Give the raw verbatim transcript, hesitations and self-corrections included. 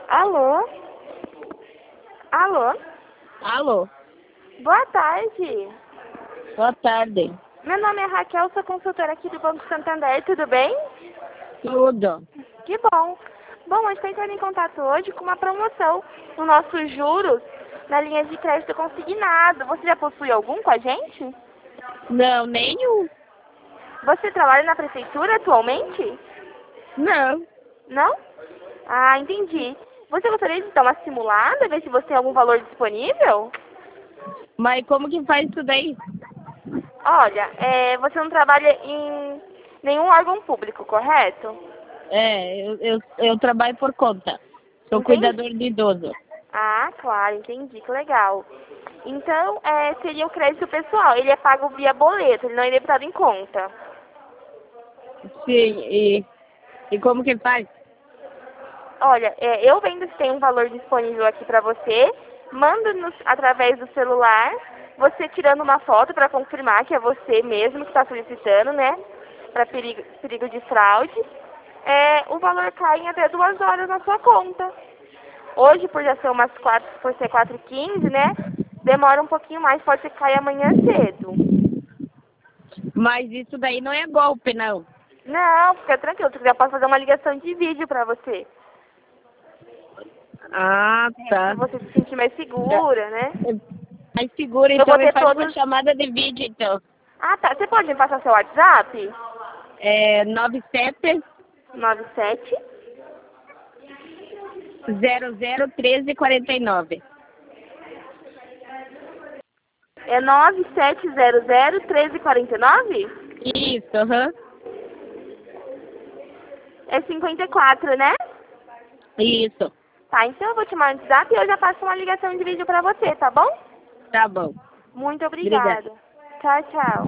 Alô? Alô? Alô, Boa tarde. boa tarde. Meu nome é Raquel, sou consultora aqui do Banco Santander, tudo bem? Tudo. Que bom. Bom, a gente está entrando em contato hoje com uma promoção no nossos juros na linha de crédito consignado. Você já possui algum com a gente? Não, nenhum. Você trabalha na prefeitura atualmente? Não. Não? Ah, entendi. Você gostaria de dar uma simulada, ver se você tem algum valor disponível? Mas como que faz isso daí? Olha, é, você não trabalha em nenhum órgão público, correto? É, eu, eu, eu trabalho por conta. Sou Entendi. cuidador de idoso. Ah, claro, entendi, que legal. Então, é, seria o crédito pessoal. Ele é pago via boleto, ele não é debitado em conta. Sim, e, e como que faz? Olha, é, eu vendo se tem um valor disponível aqui para você, mando nos, através do celular, você tirando uma foto para confirmar que é você mesmo que está solicitando, né? Para perigo, perigo de fraude. É, o valor cai em até duas horas na sua conta. Hoje, por já ser umas quatro, por ser quatro e quinze, né? Demora um pouquinho mais, pode ser que caia amanhã cedo. Mas isso daí não é golpe, não. Não, fica tranquilo, se quiser eu posso fazer uma ligação de vídeo pra você. Ah, Se tá. você se sentir mais segura, né? Mas segura, Eu então, vou e ter faz uma todos... chamada de vídeo, então. Ah, tá. Você pode me passar seu WhatsApp? É nove sete nove sete zero zero um três quatro nove. É nove sete zero zero um três quatro nove? Isso, aham. É cinquenta e quatro, né? Isso. Tá, então eu vou te mandar no WhatsApp e eu já passo uma ligação de vídeo pra você, tá bom? Tá bom. Muito Obrigada. obrigada. Tchau, tchau.